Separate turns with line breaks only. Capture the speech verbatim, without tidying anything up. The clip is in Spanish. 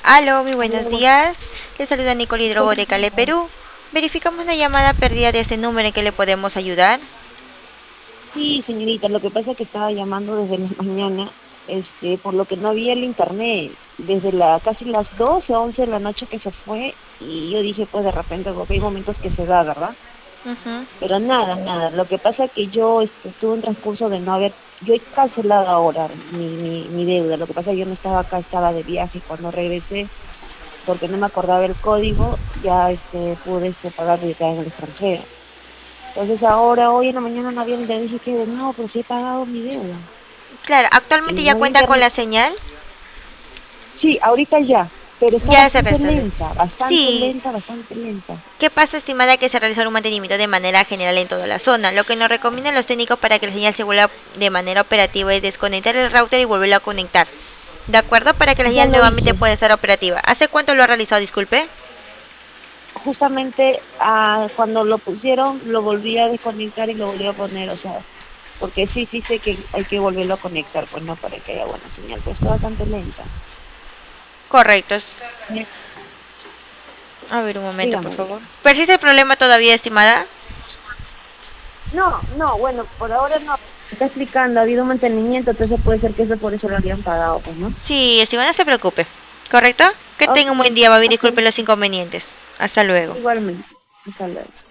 Aló, muy buenos
Aló.
días. Le saluda Nicole Hidrobo de
Buenos
Cale,
días.
Perú. Verificamos la llamada perdida de este número en que le podemos ayudar.
Sí, señorita, lo que pasa es que estaba llamando desde la mañana, este, por lo que no había el internet, desde la casi las doce, once de la noche que se fue, y yo dije, pues de repente, porque hay momentos que se da, ¿verdad?
Ujú.
Pero nada, nada, lo que pasa es que yo este, tuve un transcurso de no haber, yo he cancelado ahora mi, mi, mi deuda, lo que pasa es que yo no estaba acá, estaba de viaje, cuando regresé, porque no me acordaba el código, ya este, pude este, pagar acá en el extranjero. Entonces ahora, hoy en la mañana no había, le dije que de nuevo, pero sí he pagado mi deuda.
Claro,
Y
actualmente ya
no había
cuenta con
internet.
la señal.
Sí, ahorita ya, pero está
Ya se
bastante
restablece.
lenta, bastante
Sí.
lenta, bastante lenta.
¿Qué pasa, estimada? Que se realiza un mantenimiento de manera general en toda la zona. Lo que nos recomiendan los técnicos para que la señal se vuelva de manera operativa es desconectar el router y volverlo a conectar. ¿De acuerdo? Para que la
Ya
señal
lo
nuevamente
hice.
pueda estar operativa. ¿Hace cuánto lo ha realizado? Disculpe.
Justamente ah, cuando lo pusieron, lo volví a desconectar y lo volví a poner, o sea, porque sí, sí sé que hay que volverlo a conectar, pues no, para que haya buena señal, pero está bastante lenta.
Correcto.
Sí.
A ver, un momento, por
Dígame,
favor.
dígame.
¿Persiste el problema todavía, estimada?
No, no, bueno, por ahora no. Está explicando, ha habido mantenimiento, entonces puede ser que eso por eso lo habían pagado, pues, ¿no?
Sí, estimada, no se preocupe. ¿Correcto? Que
Ok,
tenga un buen día, va bien,
ok,
disculpe los inconvenientes. Hasta luego.
igualmente. Hasta luego.